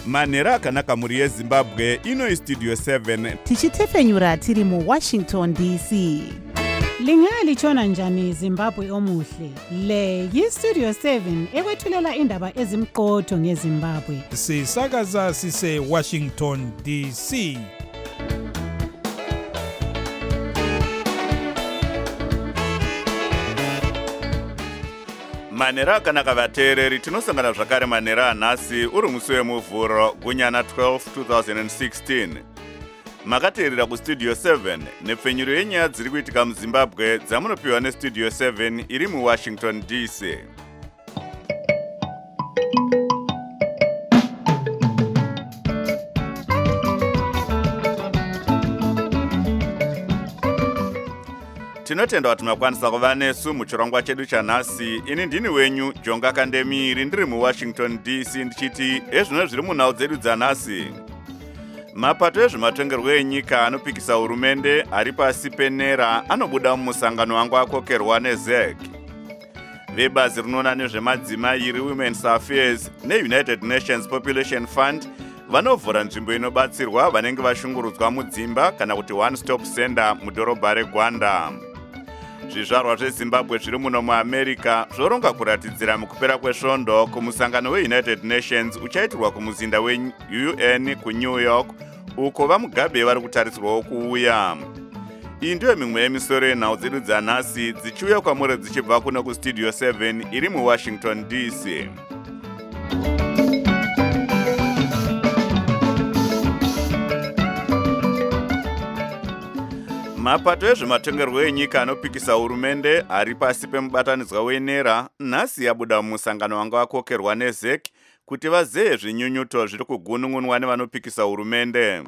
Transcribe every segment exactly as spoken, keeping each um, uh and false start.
manhero akanaka mhuri yezimbabwe. Ino istudio seven tichitefenyura tiri muwashington D C. Lingalitshona njani Zimbabwe omuhle? Le yistudio seven ekwethulela indaba ezimqotho ngeZimbabwe. Sisakaza sise Washington D C. manhero akanaka vateereri, tinosangana zvakare manhero anhasi uri musi wemuvhuro gunyana twelve twenty sixteen. Makateerera kustudio seven nepfenyuro yenyaya dziri kuitika muzimbabwe dzamunopiwa nestudio seven iri muwashington D C. Tinotenda kuti makwanisa kuva nesu muchirongwa chedu chanhasi. Ini ndini wenyu Jonga Kandemiri, ndiri muwashington D C ndichiti ezvino zviri munhau dzedu dzanhasi. Mapato ezvematongerwo enyika anopikisa hurumende ari pasi penera anobuda mumusangano wangu akokerwa neZ E C. Vebazi rinoona nezvemadzimai reWomen's Affairs neUnited Nations Population Fund vanovhura nzvimbo inobatsirwa vanenge vashungurudzwa mudzimba kana kuti one stop center mudhorobha reGwanda. Zvizvarwa zveZimbabwe zviri muno muAmerica zvoronga kuratidzira mukupera kwesvondo kumusangano weUnited Nations uchaitirwa kumuzinda weU N kuNew York, uko vamugabe vari kutarisirwawo kuuya. Iyi ndiyo mimwe yemisoro yenhau dzedu dzanhasi dzichiuya kwamuri dzichibva kuno kustudio seven iri muwashington D C. Mapato ezvematongerwo enyika anopikisa hurumende ari pasi pemubatanidzwa wenera nhasi yabuda mumusangano wanga wakokerwa neZ E C kuti vazeye zvinyunyuto zviri kugunun'unwa nevanopikisa hurumende.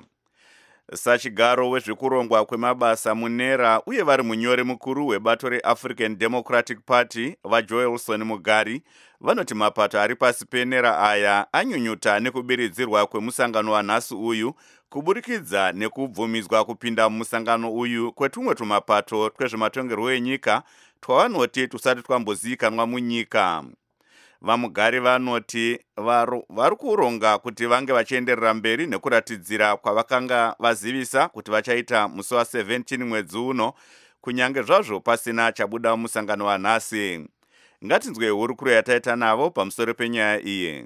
Sachigaro wezvekurongwa kwemabasa munera uye vari munyori mukuru webato reAfrican Democratic Party vaJoelson Mugari vanoti mapato ari pasi penera aya anyunyuta nekubiridzirwa kwemusangano wanhasi uyu kuburikidza nekubvumidzwa kupinda mumusangano uyu kwetumwe tumapato twezvematongerwo enyika twavanoti tusati twambozivikanwa munyika. Vamugari vanoti vari kuronga kuti vange vachienderera mberi nekuratidzira kwavakanga vazivisa kuti vachaita musi wa17 mwedzi uno, kunyange zvazvo pasina chabuda mumusangano wanhasi. Ngatinzwe hurukuro yataita navo pamusoro penyaya iyi.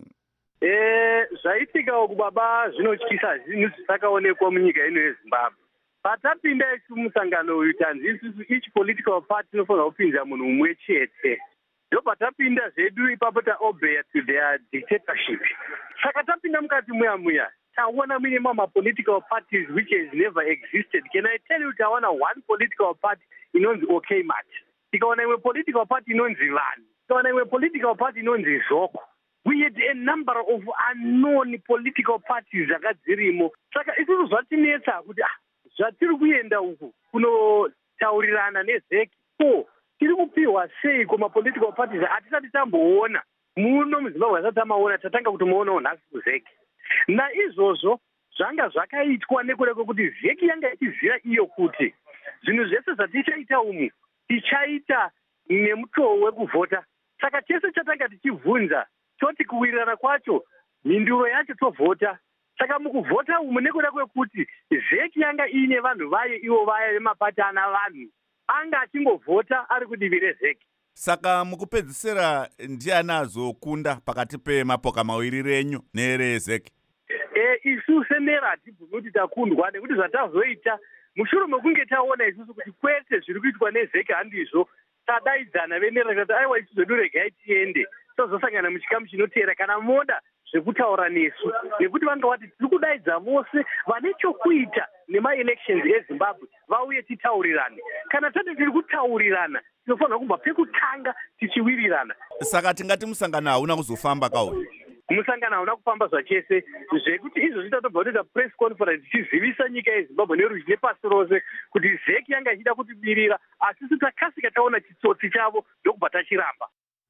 Eh, zvaitika kubaba zvinotyisa zvinhu zvisakaonekwa munyika ino yeZimbabwe. Patapinda kumusangano uyu tanzi isusu each political party inofanira kupinza munhu mumwe chete. Ndopatapinda zvedu ipapo taobey to their dictatorship. Saka tapinda mukati muya muya taona mune mama political parties which has never existed. Can I tell you taona one political party inonzi OK Mat. Tikaona imwe political party inonzi Vanhu. Tikaona imwe political party inonzi Zoko. We had a number of unknown political parties dzakadzirimo. Saka isusu zvatinetsa kuti ah zvatiri kuenda uku kunotaurirana neZ E C. So tiri kupiwa sei kuma political parties atisati tamboona muno muZimbabwe asati tamaona tatanga kutomuonawo nhasi kuZ E C. Naizvozvo zvanga zvakaitwa nekuda kwekuti Z E C yanga ichiziva iyo kuti zvinhu zvese zvatichaita umu tichaita nemutoo wekuvhota. Saka chese chatanga tichibvunza toti kuwirirana kwacho mhinduro yacho tovhota. Saka mukuvhota umu nekuda kwekuti Z E C yanga ine vanhu vaye ivo vaya vemapatana vanhu anga achingovhota ari kudivi reZ E C. Saka mukupedzisira ndiani azokunda pakati pemapoka mawiri renyu nereZ E C? Eh, isu senera hatibvumi kuti takundwa nekuti zvatazoita mushure mekunge taona isusu kuti kwete zviri kuitwa neZ E C handizvo, tadaidzana venera kuti aiwa isusu zvedu regai tiende tozosangana muchikamu chinoteera kana moda zvekutaura nesu, nekuti vanga vati tiri kudaidza vose vane chokuita nemaelections eZimbabwe vauye titaurirane. Kana tati tiri kutaurirana tinofanira kubva pekutanga tichiwirirana. Saka tingati musangano hauna kuzofamba kauyu? Musangano hauna kufamba zvachese, zvekuti izvo zvitatobva kuita press conference tichizivisa nyika yeZimbabwe neruzhi nepasi rose kuti Z E C yanga ichida kutibirira, asi takasika taona chitsotsi chavo ndokubva tachiramba.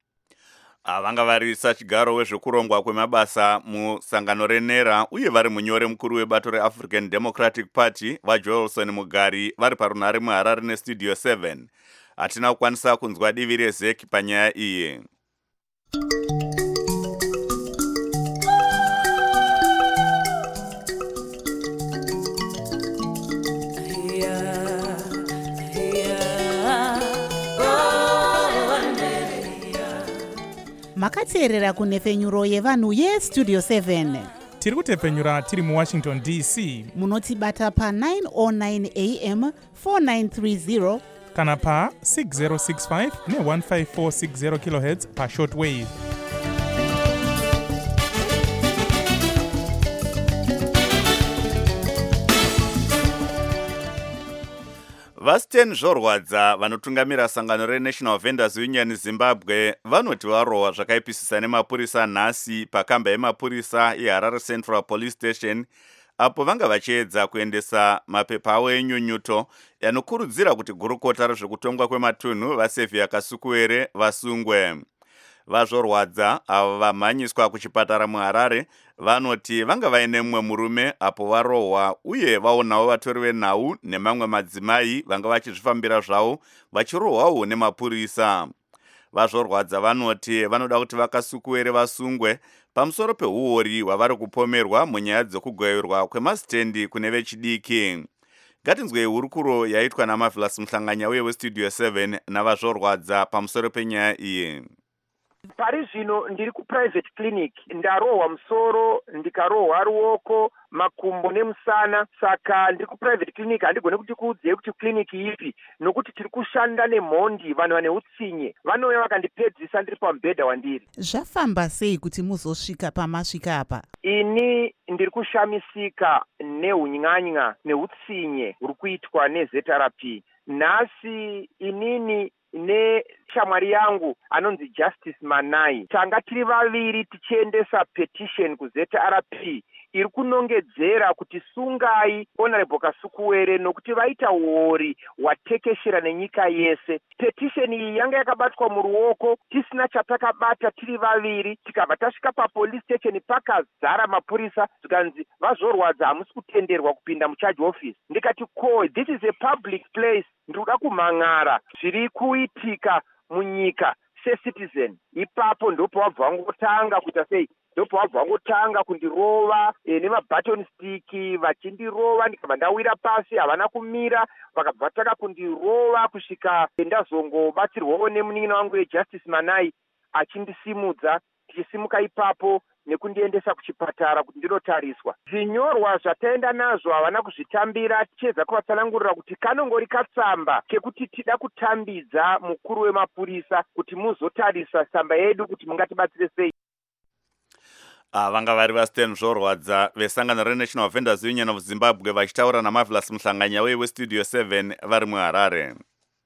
Vanga vari sachigaro wezvekurongwa kwemabasa musangano renera uye vari munyori mukuru webato reAfrican Democratic Party vaJoelson Mugari vari parunhare muHarare nestudio seven. Hatina kukwanisa kunzwa divi reZ E C panyaya iyi. makateerera kunhefenyuro yevanhu yestudio seven. tiri kutepfenyura tiri muwashington D C. munotibata pa nine oh nine a m four nine three zero kana pa six zero six five ne one five four six zero kilohertz pa shortwave. vasiten zvorwadza vanotungamira sangano renational vendors union zimbabwe vanoti varohwa zvakaipisisa nemapurisa nhasi pakamba yemapurisa yeharare central police station apo vanga vachiedza kuendesa mapepa avo enyunyuto yanokurudzira kuti gurukota rezvekutongwa kwematunhu vasevhia kasukuwere vasungwe. Vazvorwadza avo vamhanyiswa kuchipatara muharare vanoti vanga vaine mumwe murume apo varohwa uye vaonawo vatori venhau nemamwe madzimai vanga vachizvifambira zvavo vachirohwawo nemapurisa. Vazvorwadza vanoti vanoda kuti vakasukuwere vasungwe pamusoro peuori hwavari kupomerwa munyaya dzokugwayurwa kwemasitendi kune vechidiki. Ngatinzwei hurukuro yaitwa naMarvelous Muhlanganya uye westudio seven navazvorwadza pamusoro penyaya iyi. Pari zvino ndiri kuprivate clinic, ndarohwa musoro, ndikarohwa ruoko, makumbo nemusana, saka ndiri kuprivate clinic handigone kuti kuudzei kuti clinic ipi, nokuti tiri kushanda nemhondi, vanhu vane utsinye, vanouya vakandipedzisa ndiri pamubhedha wandiri. Zvafamba sei kuti muzosvika pamasvika apa? Ini ndiri kushamisika neunyanya neutsinye huri kuitwa neZ R P. Nhasi inini neshamwari yangu anonzi Justice Manai tanga tiri vaviri tichiendesa petition kuZ R P iri kunongedzera kuti sungai Honorable Kasukuwere nokuti vaita uori hwatekeshera nenyika yese. Petition iyi yanga yakabatwa muruoko tisina chatakabata tiri vaviri, tikabva tasvika papolice station pakazara mapurisa tikanzi vazvorwadza hamusi kutenderwa kupinda mucharge office. Ndikati ko, this is a public place, ndikuda kumhang'ara zviri kuitika munyika secitizen. Ipapo ndopo wabva wangotanga kuita sei, ndopo wabva wangotanga kundirova e, nemabutton stick vachindirova, ndikabva ndawira pasi, havana kumira, vakabva vataka kundirova kusvika ndazongobatsirwawo nemunin'ina wangu weJustice Manai achindisimudza, tichisimuka ipapo nekundiendesa kuchipatara kuti ndinotariswa. Zvinyorwa zvataenda nazvo havana kuzvitambira, tichedza kuvatsanangurira kuti kanongori katsamba kekuti tida kutambidza mukuru wemapurisa kuti muzotarisa tsamba yedu kuti mungatibatsire sei. Vanga vari vasiten zvorwadza vesangano reNational Vendors Union of Zimbabwe vachitaura naMarvelous Muhlanganya uye westudio seven vari muHarare.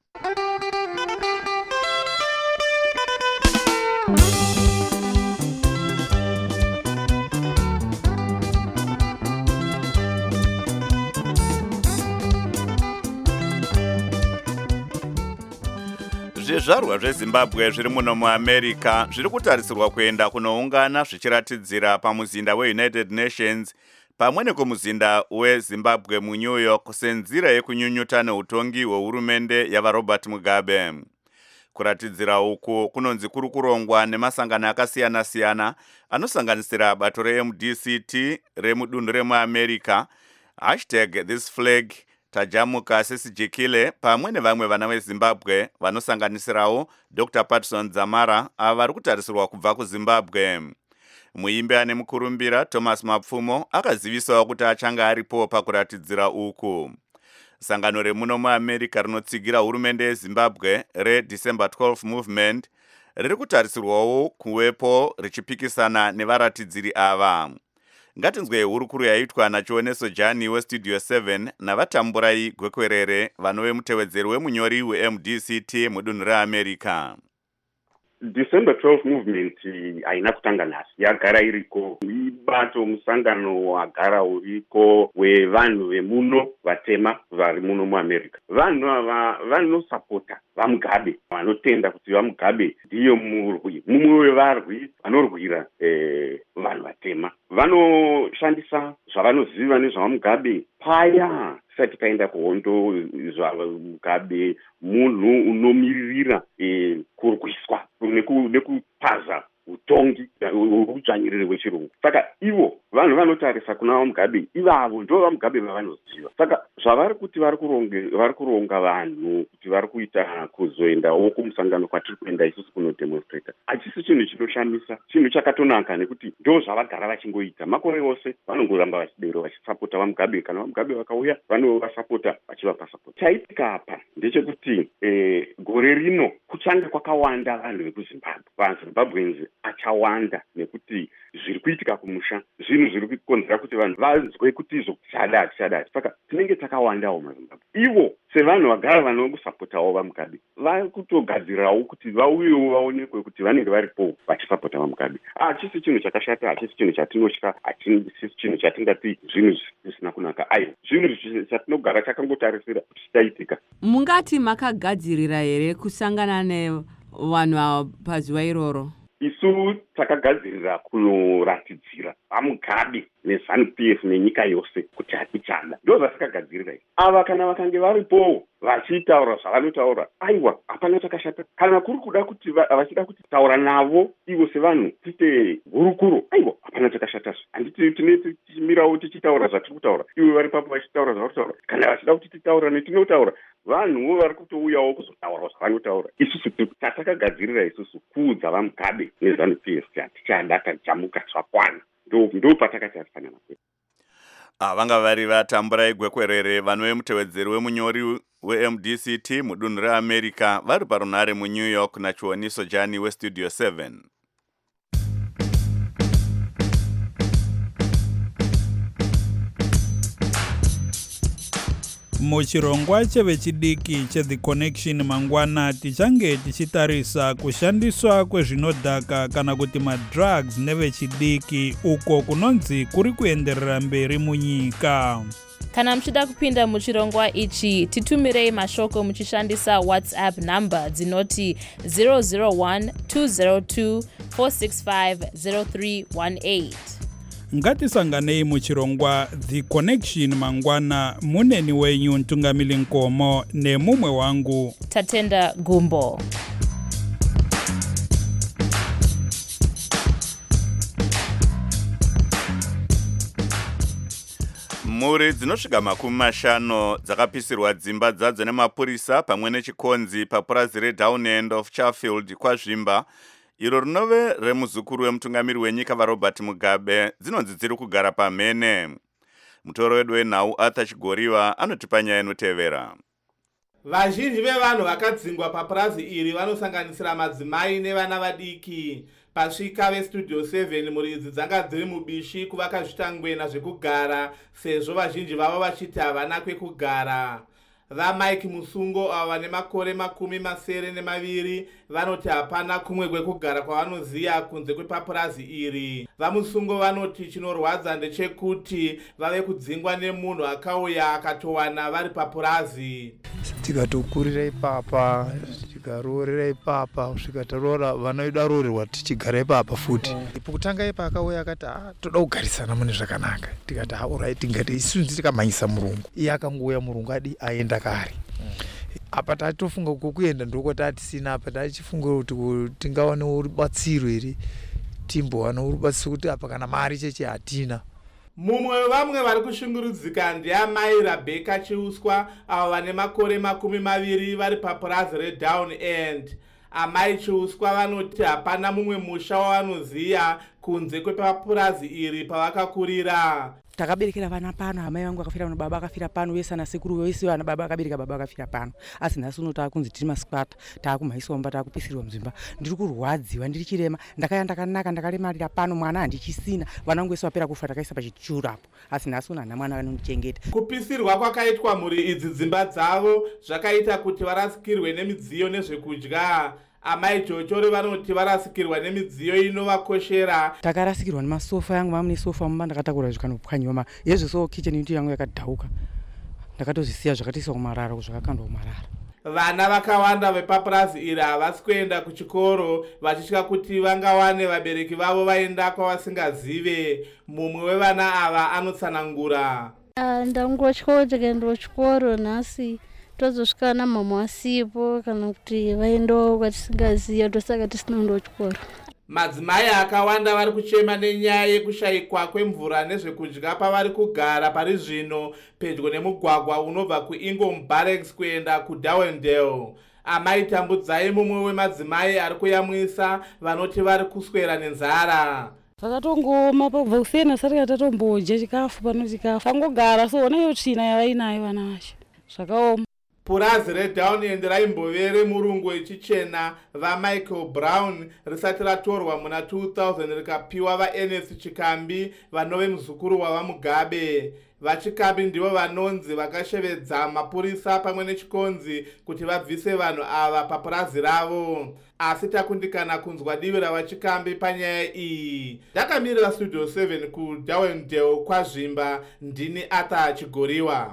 Zvizvarwa zveZimbabwe zviri muno muAmerica zviri kutarisirwa kuenda kunoungana zvichiratidzira pamuzinda weUnited Nations pamwe nekumuzinda weZimbabwe muNew York senzira yekunyunyuta neutongi hwehurumende yavaRobert Mugabe. Kuratidzira uku kunonzi kuri kurongwa nemasangano akasiyana-siyana anosanganisira bato reM D C T remudunhu remuAmerica, hashtag this flag, Tajamuka Sesijikile pamwe nevamwe vana veZimbabwe vanosanganisirawo Doctor Patson Dzamara ava vari kutarisirwa kubva kuZimbabwe. Muimbi ane mukurumbira Thomas Mapfumo akazivisawo kuti achanga aripo pakuratidzira uku. Sangano remuno muAmerica rinotsigira hurumende yeZimbabwe reDecember twelfth Movement riri kutarisirwawo kuwepo richipikisana nevaratidziri ava. Ngatinzwei hurukuro yaitwa naChioneso Jani westudio seven navatamburai gwekwerere vanove mutevedzeri wemunyori weM D C T mudunhu reAmerica. December twelfth Movement haina kutanga nhasi, yagara iriko. Ibato musangano wagara uriko wevanhu vemuno vatema vari muno muAmerica. Vanhu ava vanosapota vaMugabe, vanotenda kuti vaMugabe ndiyo murwi, mumwe wevarwi vanorwira eh, vanhu vatema. Vanoshandisa zvavanoziva nezvavaMugabe paya tisati taenda kuhondo. ZvaMugabe munhu unomiririra e, kurwiswa nekupaza utongi udzvanyiriri hwechirungu. Saka ivo vanhu vanotarisa kuna vaMugabe, ivavo ndo vaMugabe vavanoziva. Saka zvavari kuti vari kuronga vanhu kuti vari kuita kuzoendawo kumusangano kwatiri kuenda isusu kunodemonstrata hachisi chinhu chinoshamisa, chinhu chakatonaka nekuti ndo zvavagara vachingoita makore ose. Vanongoramba vachidero vachisapota vaMugabe, kana vaMugabe vakauya vanovasapota vachivapa sapota. Chaitika apa ndechekuti eh, gore rino kuchange kwakawanda vanhu vekuzimbabwe. VaZimbabweans achawanda nekuti zviri kuitika kumusha zvinhu zviri kukonzera kuti vanhu vanzwe kuti izvo chadati chadati. Saka tinenge takawandawo maZimbabwe. Ivo sevanhu vagara vanosapotawo vaMugabe vari kutogadzirirawo kuti vauyewo vaonekwe kuti vanenge varipo vachisapota vaMugabe. Hachisi chinhu chakashata, hachisi chinhu chatinotya, hachisi chinhu chatingati zvinhu zvisina kunaka. Aiwa, zvinhu chatinogara takangotarisira kuti chichaitika. Mungati makagadzirira here kusangana nevanhu pazuva iroro? Isu takagadzirira kunoratidzira vaMugabe neZANU-P F nenyika yose kuti hatichada. Ndo zvatakagadzirira. Ava kana vakange varipo vachitaura zvavanotaura, aiwa, hapana takashata. Kana kuri kuda kuti vachida kuti taura navo ivo sevanhu tiite hurukuro, aiwa, hapana takashata. Handiti tine tichimirawo tichitaura zvatiri kutaura, ivo vari papo vachitaura zvavari kutaura. Kana vachida kuti titaura netinotaura, vanhuwo vari kutouyawo kuzotaura zvavanotaura. Isusu tatakagadzirira isusu kuudza vaMugabe neZANU-P F hatichada, tajamuka zvakwana. Ndo patakati hatifanana kwedu. Vanga vari vaTamburai Gwekwerere, vanhu vemutevedzeri wemunyori we-M D C T mudunhu reAmerica, vari parunhare muNew York naChioniso Jani weStudio seven. Muchirongwa chevechidiki cheThe Connection mangwana tichange tichitarisa kushandiswa kwezvinodhaka kana kuti madrugs nevechidiki uko kunonzi kuri kuenderera mberi munyika. Kana muchida kupinda muchirongwa ichi, titumirei mashoko muchishandisa WhatsApp number dzinoti zero zero one two zero two four six five zero three one eight. Ngatisanganei muchirongwa The Connection mangwana, muneni wenyu Ntungamili Nkomo nemumwe wangu Tatenda Gumbo. Mhuri dzinosvika makumi mashanu dzakapisirwa dzimba dzadzo nemapurisa pamwe nechikonzi papurazi reDown End of Chatfield kwazvimba, iro rinove remuzukuru wemutungamiri wenyika vaRobert Mugabe, dzinonzi dziri kugara pamhene. Mutoro wedu wenhau Arthur Chigoriwa anotipa nyaya inotevera. Vazhinji vevanhu vakadzingwa papurazi iri vanosanganisira madzimai nevana vadiki. Pasvika veStudio seven muri idzi dzanga dziri mubishi kuvakazvitangwena zvekugara sezvo vazhinji vavo vachiti havana kwekugara. VaMike Musungo ava nemakore makumi masere nemaviri vanoti hapana kumwe kwekugara kwavanoziya kunze kwepapurazi iri. VaMusungo vanoti chinorwadza ndechekuti vave kudzingwa nemunhu akauya akatowana vari papurazi. Tikatokurira ipapa, tikarorera ipapa, kusvika taroora vana vedu arorerwa tichigara ipapa futi. Pokutanga ipa akauya akati ah toda kugarisana mune zvakanaka. Tikati ah alright, tingati isu tikamanyisa murungu. Iye akangouya murungu adi aenda kare. Apa tatofunga kukuenda ndoko tatisina apa tachifunga kuti tingawana rubatsiro iri timbowana rubatsiro kuti apa kana mari cheche hatina. Mumwe wevamwe vari kushungurudzika ndiamai Rebecca Chiuswa avo vane makore makumi maviri vari papurazi reDown End. Amai Chiuswa vanoti hapana mumwe musha wavanoziya kunze kwepapurazi iri pavakakurira. Takaberekera vana pano, amai vangu vakafira pano, baba akafira pano, vese ana sekuru vese vana baba akabereka baba akafira pano. Asi nhasi uno taakunzi tiri maskwata, taakumhaiswa mumba, taakupisirwa muzimba. Ndiri kurwadziwa, ndiri chirema, ndakaya ndakanaka, ndakaremarira pano, mwana handichisina. Vana vangu vese vapera kufa takaisa pachituru apo. Asi nhasi uno hana mwana anondichengeta. Kupisirwa kwakaitwa muri idzi dzimba dzavo zvakaita kuti varasikirwe nemidziyo nezvekudya. Amai Chochore vanoti varasikirwa nemidziyo inovakoshera. Takarasikirwa nemasofa yangu, vamune sofa mumba ndakatakura zvikanopwanywa. Yezvo so kitchen yuti yangu yakadhauka. Ndakatozisiya zvakatiiswa kumarara, zvakakandwa kumarara. Vana vakawanda vepapurazi iri havasi kuenda kuchikoro vachitya kuti vangawane vabereki vavo vaenda kwavasingazive. Mumwe wevana ava anotsanangura. Uh, ndangotya tikaenda kuchikoro nhasi tozosvika namama wasipo kana kuti vaendawo kwatisingaziya, ndosaka tisina kuenda kuchikoro. Madzimai akawanda vari kuchema nenyaya yekushayikwa kwemvura nezvekudya pavari kugara pari zvino pedyo nemugwagwa unobva kuIngom Barracks kuenda kuDarwendale. Amai Tambudzai mumwe wemadzimai ari kuyamwisa vanoti vari kuswera nenzara. Vakatongoma pakubva kusena sati tatombodya chikafu pano chikafu. Tangogara so nayo tsvina yavainayo vana vacho. Zvakaoma. Purazi reDown End raimbovere murungu wechichena vaMichael Brown risati ratorwa muna two thousand rikapiwa vaN S Chikambi vanove muzukuru wavaMugabe. VaChikambi ndivo vanonzi vakashevedza mapurisa pamwe nechikonzi kuti vabvise vanhu ava papurazi ravo. Asi takundikana kunzwa divi ravaChikambi panyaya iyi. Ndakamirira Studio seven kuDarwendale kwazvimba. Ndini Arthur Chigoriwa.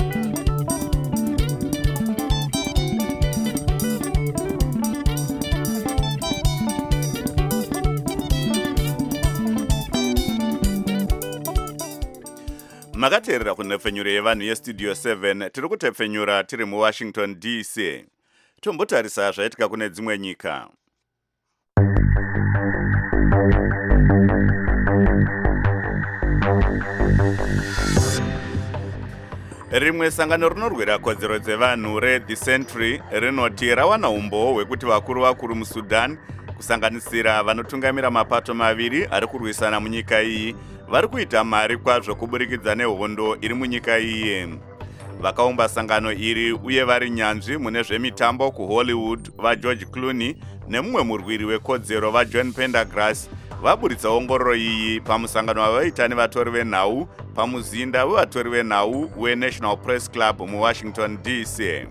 Makateerera kunhepfenyuro yevanhu yestudio seven tiri kutepfenyura tiri muWashington D C. Tombotarisa zvaitika kune dzimwe nyika. Rimwe sangano rinorwira kodzero dzevanhu reThe Sentry rinoti rawana umbowo hwekuti vakuru vakuru muSudan kusanganisira vanotungamira mapato maviri ari kurwisana munyika iyi vari kuita mari kwazvo kuburikidza nehondo iri munyika iyi. Vakaumba sangano iri uye vari nyanzvi mune zvemitambo kuHollywood vaGeorge Clooney nemumwe murwiri wekodzero vaJohn Pendergrass vaburitsa ongororo iyi pamusangano wavaita nevatori venhau pamuzinda wevatori venhau weNational Press Club muWashington D C.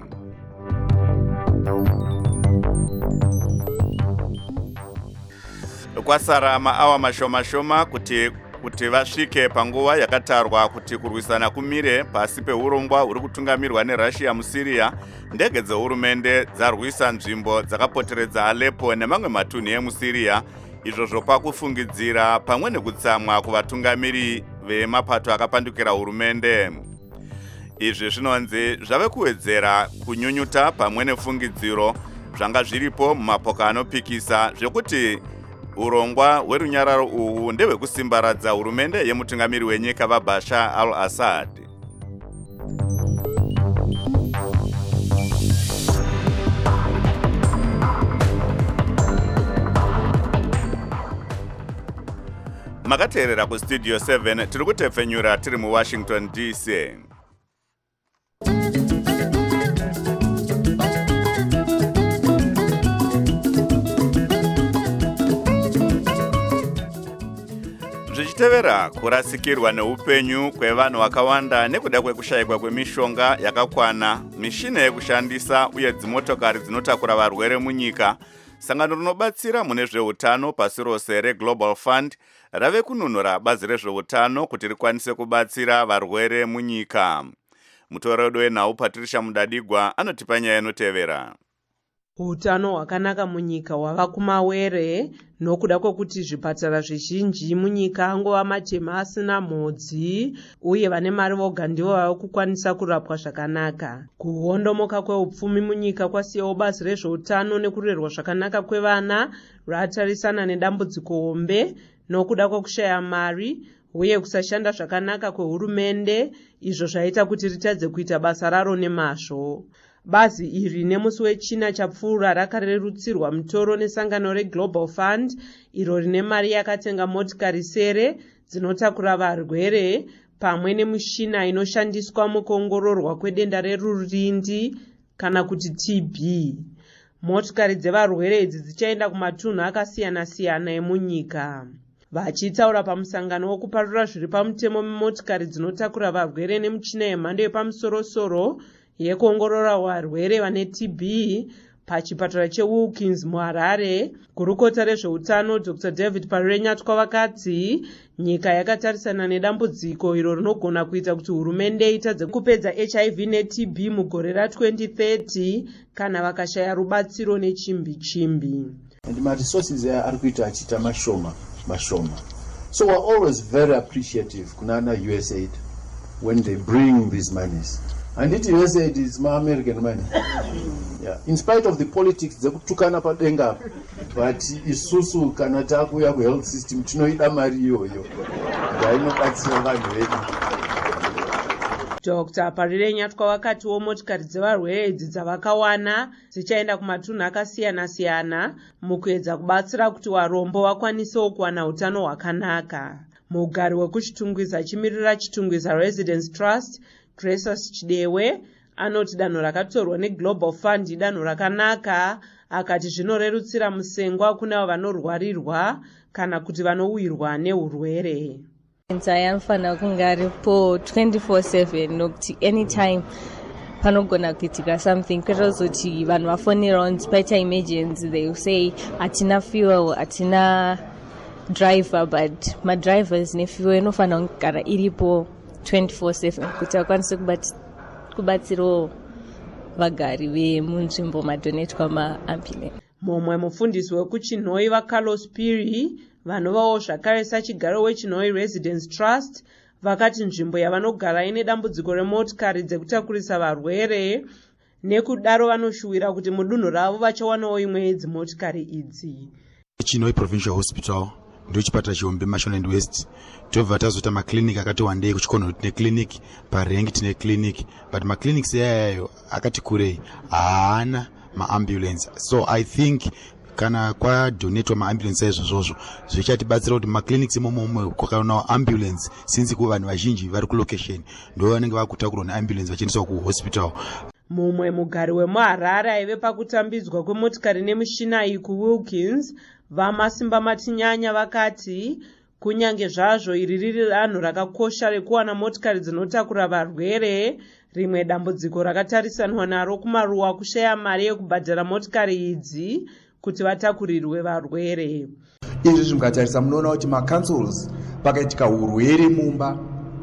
Kwasara maawa mashoma shoma kuti kuti vasvike panguva yakatarwa kuti kurwisana kumire pasi peurongwa huri kutungamirwa neRussia muSyria. Ndege dzehurumende dzarwisa nzvimbo dzakapoteredza Aleppo nemamwe matunhu emuSyria, izvo zvopa kufungidzira pamwe nekutsamwa kuvatungamiri vemapato akapandukira hurumende. Izvi zvinonzi zvave kuwedzera kunyunyuta pamwe nefungidziro zvanga zviripo mumapoka anopikisa zvekuti urongwa hwerunyararo uhu ndehwekusimbaradza hurumende yemutungamiri wenyika vaBashar al-Assad. Makateerera kuStudio seven tiri kutepfenyura tiri muWashington D C. Zvichitevera kurasikirwa neupenyu kwevanhu vakawanda nekuda kwekushayikwa kwemishonga yakakwana, mishina yekushandisa uye dzimotokari dzinotakura varwere munyika, sangano rinobatsira mune zveutano pasi rose reGlobal Fund rave kununura bazi rezveutano kuti rikwanise kubatsira varwere munyika. Mutoredo wenhau Patricia Mudadigwa anotipa nyaya inotevera. Utano hwakanaka munyika hwava kumawere nokuda kwekuti zvipatara zvizhinji munyika angova matema asina mhodzi uye vane mari voga ndivo vava kukwanisa kurapwa zvakanaka. Kuhondomoka kweupfumi munyika kwasiyawo bazi rezveutano nekurerwa zvakanaka kwevana ratarisana nedambudziko hombe nokuda kwekushaya mari uye kusashanda zvakanaka kwehurumende, izvo zvaita kuti ritadze kuita basa raro nemazvo. Bazi iri nemusi wechina chapfuura rakarerutsirwa mutoro nesangano reGlobal Fund iro rine mari yakatenga motikari sere dzinotakura varwere pamwe nemishina inoshandiswa mukuongororwa kwedenda rerurindi kana kuti T B. Motikari dzevarwere idzi dzichaenda kumatunhu akasiyana-siyana emunyika. Vachitaura pamusangano wokuparura zviri pamutemo memotikari dzinotakura varwere nemichina yemhando yepamusoro-soro yekuongorora varwere vane T B pachipatara cheWilkins muHarare, gurukota rezveutano Doctor David Parenyatwa vakati nyika yakatarisana nedambudziko iro rinogona kuita kuti hurumende itadze kupedza H I V neT B mugore ra twenty thirty kana vakashaya rubatsiro nechimbi chimbi. And my resources are kuita achita mashoma mashoma. So we're always very appreciative kunana U S A I D when they bring these monies. handiti vese it is ma-American money. Yeah. In spite of the politics dzekutukana padenga, but isusu kana takuya ku-health system tinoida mari iyoyo ndainobatsira vanhu vedu. Dr Parire Nyatwa wakatiwo motikari dzevarwere idzi dzavakawana dzichaenda kumatunhu akasiyana-siyana mukuedza kubatsira kuti varombo vakwanisewo kuwana utano hwakanaka. Mugari wekuchitungwiza chimirira chitungwiza Residence Trust, Gracious Chidewe, anoti danho rakatorwa neGlobal Fund danho rakanaka, akati zvinorerutsira musengwa kuna vanorwarirwa kana kuti vanowirwa neurwere. Anofana kunge aripo twenty-four seven nokuti anytime panogona kuitika something kwete kuti vanhu vafonera paita emergency they will say hatina fuel hatina driver, but madrivers nefuel inofana kugara iripo twenty-four seven kuti vakwanise kubatsirawo vagari vemunzvimbo madonetwa maambulance. Mumwe mufundisi wekuchinhoi vaCarlos Piri vanovawo zvakare sachigaro wechinhoi Residence Trust vakati nzvimbo yavanogara ine dambudziko remotikari dzekutakurisa varwere, nekudaro vanoshuwira kuti mudunhu ravo vachawanawo imwe yedzimotikari idzi. Chinhoi Provincial Hospital ndio chipatara chihombe Marshland West. Tobva tazoita maclinic akati wandei kuchikono tine clinic, parengi tine clinic, but maclinics yayayo akati kurei haana maambulance. So I think kana kwadonetwa maambulance izvozvo zvichatibatsira kuti maclinics imomo kwakaona ambulance since ku vanhu vazhinji vari ku location ndo vanenge vakutakurwa neambulance vachiendeswa ku hospital. Mumwe mugari wemuHarare aive pakutambidzwa kwemotikari nemushina iyi kuWilkins, vamasimba matinyanya vakati kunyange zvazvo iri riri danho rakakosha rekuwana motikari dzinotakura varwere, rimwe dambudziko rakatarisanwa naro kumaruwa kushaya mari yekubhadhara motikari idzi kuti vatakurirwe varwere. Izvi zvingatarisa munoona kuti macancels pakaitika urwere mumba,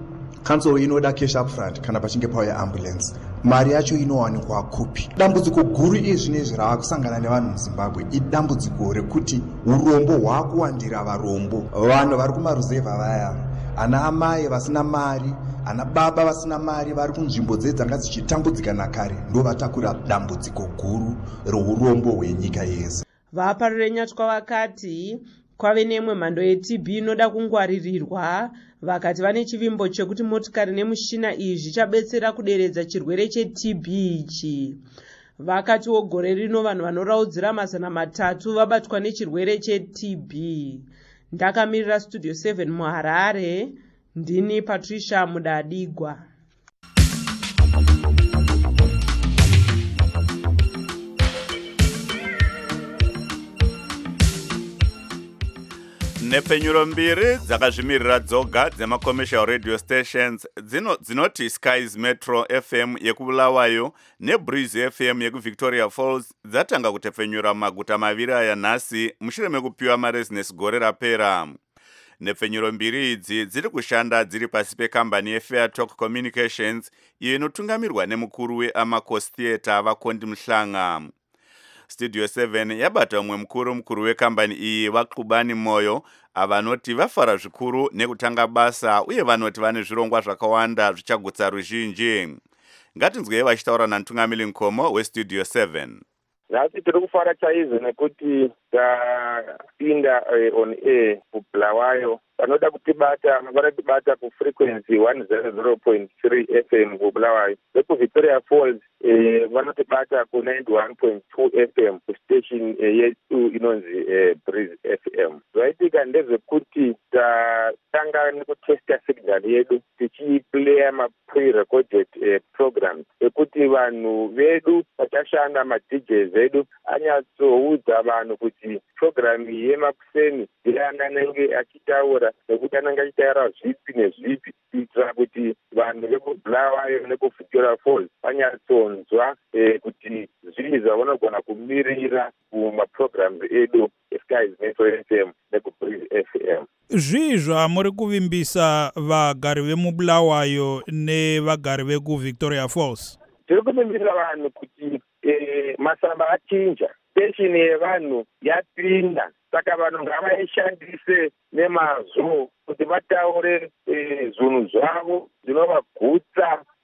cancel inoda cash up front kana pachinge pauya ambulance, mari yacho inowanikwa kupi. Dambudziko guru izvinezvi ravakusangana nevanhu muZimbabwe idambudziko rekuti urombo hwakuwandira varombo. Vanhu vari kumaruzevha vaya, ana amai vasina mari, ana baba vasina mari vari kunzvimbo dze dzanga dzichitambudzika nakare ndo vatakura dambudziko guru rourombo hwenyika yese. Vaparire Nyatwa vakati kwave nemwe mhando yeT B inoda kungwaririrwa, vakati vane chivimbo chekuti motikari nemushina iyi zvichabetsera kuderedza chirwere cheT B ichi. Vakatiwo gore rino vanhu vanoraudzira mazana matatu vabatwa nechirwere cheT B. Ndakamirira Studio seven muHarare, ndini Patricia Mudadigwa. Nepfenyuro mbiri dzakazvimirira dzoga dzemacommercial radio stations dzino dzinoti Skies Metro F M yekubulawayo neBreeze F M yekuVictoria Falls dzatanga kutepfenyura maguta maviri aya nhasi mushure mekupiwa marezinesi gore rapera. Nepfenyuro mbiri idzi dziri kushanda dziri pasi pekambani yeFairtalk Communications iyo inotungamirwa nemukuru weAmacos Theatre Vakondi Muhlanga. Studio seven yabata umwe mukuru mukuru wekambani iyi Vaxubani Moyo avanoti vafara zvikuru nekutanga basa uye vanoti vane zvirongwa zvakawanda zvichagutsa ruzhinji. Ngatinzwei vachitaura naMtungamiri Nkomo weStudio seven. Nhasi tiri kufara chaizvo nekuti tapinda on air kuBulawayo. Vanoda kutibata, vanotibata kufrequency one hundred point three F M kuBulawayo. VekuVictoria Falls eh, vanotibata ku ninety-one point two F M kustation yetu inonzi Breeze F M. Zvaitika ndezvekuti tatanga nekutesta signal yedu tichiplaya ma-pre-recorded eh, programs ekuti vanhu vedu vachashanda ma-D Js vedu anyatsoudza vanhu kuti program yemakuseni ndianganenge achitaura nekuti anenge achitaura zvipi nezvipi kuitira kuti vanhu vekuBulawayo nekuVictoria Falls vanyatsonzwa eh, kuti zvii zvavanogona kumirira kumaprograms edu eSkies Metro F M nekuBreeze F M. Zvii zvamuri kuvimbisa vagari vemuBulawayo nevagari vekuVictoria Falls? Tiri kuvimbisa vanhu kuti eh, masamba achinja, station yevanhu yapinda, saka vanhu ngavaishandise nemazvo kuti vataure eh, zvinhu zvavo zvinovagutsa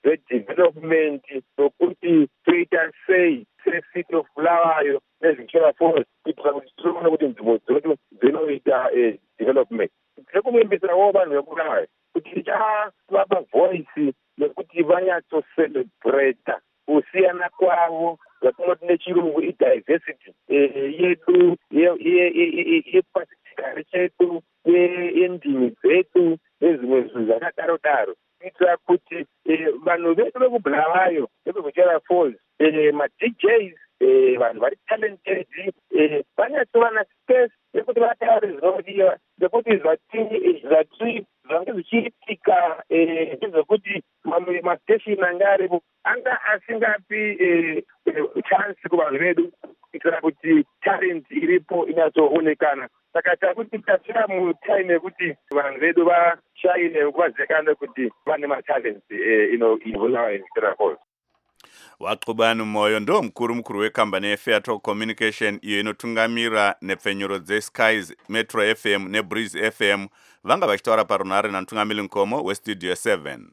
zvedevelopment zokuti toita sei secity of Bulawayo neVictoria Falls kuitira kuti tione kuti nzvimbo dzedu dzinoita development. Tirikumbisawo vanhu veBulawayo kuti tichavapa voice nekuti vanyatsocelebrata kusiyana kwavo zvatinoti nechirungu idiversity yedu yepasichigare chedu yendimi dzedu nezvimwe zvinhu zvakadaro daro kuitira kuti vanhu vedu vekubulawayo vekuVictoria Falls madjs vanhu vari talented vanyatsova na space yekuti vataure zvinodiwa nekuti zvatiri zvange zvichiitika ndezvekuti mamwe mastation anga aripo anga asingapi chance kuvanhu vedu kuitira kuti talent iripo inyatsoonekana. Saka takuti tasvika mutime yekuti vanhu vedu vashaine vazekane kuti vane matalent inovulawa Victoria Falls. Waxubani Moyo ndo mkuru mkuru wekambani yeFairtalk Communication iyo inotungamira nepfenyuro dzeSkies, Metro F M neBreeze F M vanga vachitaura parunare namutungamiri Nkomo weStudio seven.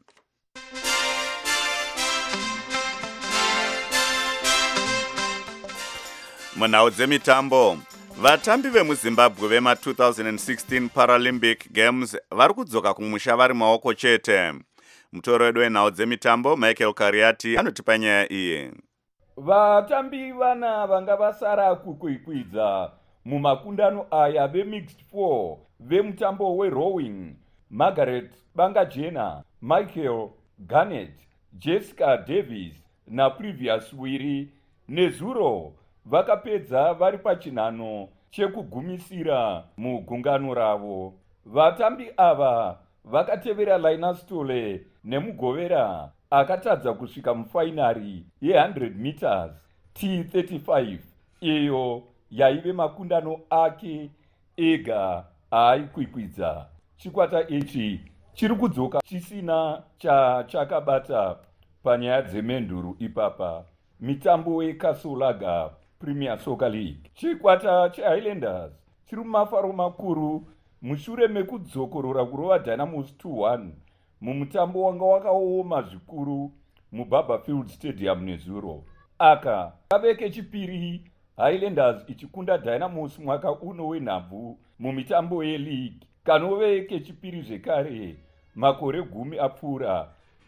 Munhau dzemitambo, vatambi vemuZimbabwe vema two thousand sixteen Paralympic Games vari kudzoka kumusha vari maoko chete. Mutoro wedu wenhau dzemitambo Michael Kariati anotipa nyaya iyi. Vatambi vana vanga vasara kukwikwidzwa mumakundano aya vemixed four vemutambo werowing, Margaret Bangajena, Michael Garnett, Jessica Davis na Previous Wiri nezuro vakapedza vari pachinhano chekugumisira mugungano ravo. Vatambi ava vakatevera Linus Tole nemugovera akatadza kusvika mufainari ye one hundred meters T thirty-five iyo yaive makundano ake ega aikwikwidzwa. Chikwata ichi chiri kudzoka chisina chachakabata panyaya dzemenduru ipapa. Mitambo yeKasolaga Premier Soccer League. Chikwata cheHighlanders chiri mumafaro makuru mushure mekudzokorora kurova Dynamos two one mumutambo wanga wakaoma zvikuru muBarberfield Stadium nezuro. Aka kave kechipiri Highlanders ichikunda Dynamos mwaka uno wenhabvu mumitambo yeleague, kanove kechipiri zvekare makore gumi apfuura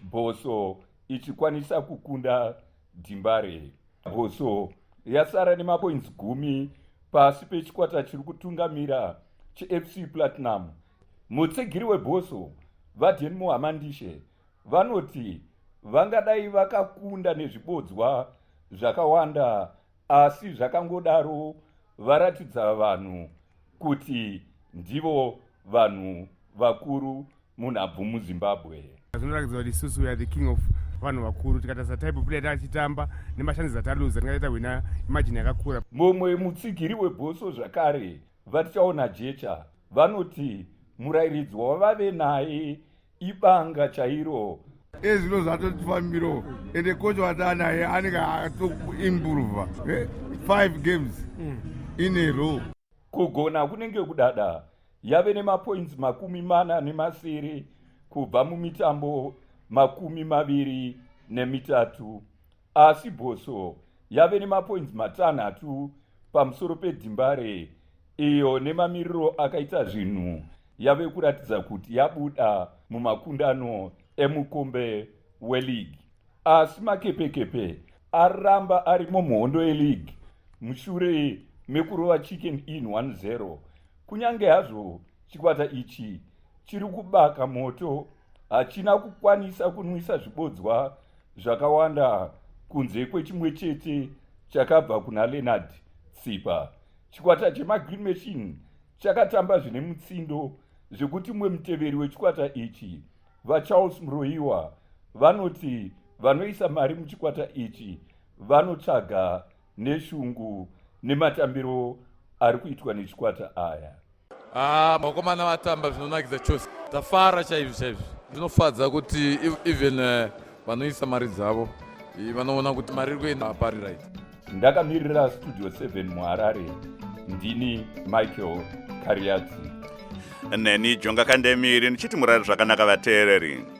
Boso ichikwanisa kukunda Dimbare. Boso yasara nemapoints gumi pasi pechikwata chiri kutungamira cheF C Platinum. Mutsegiri weBoso vaDen Mohamandishe vanoti vangadai vakakunda nezvibodzwa zvakawanda, asi zvakangodaro varatidza vanhu kuti ndivo vanhu vakuru munhabvu muZimbabwe. Zvinoratidza kuti isusu we are the king of vanhu vakuru, tikatasa type of player tachitamba nemashandiza taluza tingaita wina imagine yakakura. Mumwe mutsigiri weBoso zvakare vatichaona jecha vanoti murairidzi wavave naye ibanga chairo. Ezvino zvatotifambiro ende kocha watanaye anenge atoimprova five games in a row. Kugona kunenge kudada yave nemapoints makumi mana nemasere kubva mumitambo makumi maviri nemitatu, asi Boso yave nemapoints matanhatu pamusoro peDimbare iyo nemamiriro akaita zvinhu yave kuratidza kuti yabuda mumakundano emukombe weleague. Asi makepekepe aramba arimo muhondo yeleague mushure mekurova Chicken Inn one zero. Kunyange hazvo chikwata ichi chiri kubaka moto, hachina kukwanisa kunwisa zvibodzwa zvakawanda kunze kwechimwe chete chakabva kuna Leonard Tsipa. Chikwata chemaGreen Machine chakatamba zvine mutsindo zvekuti mwe muteveri wechikwata ichi vaCharles Muroiwa vanoti vanoisa mari muchikwata ichi vanotsvaga neshungu nematambiro ari kuitwa nechikwata aya. Ah, makomana vatamba zvinonakidza chose. Tafara chaizvo chaizvo. Zvinofadza kuti even uh, vanoisa mari dzavo vanoona kuti mari iri kuenda pari right. Ndakamirira Studio seven muHarare, ndini Michael Kariati. Neni Jonga Kandemiri nichiti murari zvakanaka vateereri.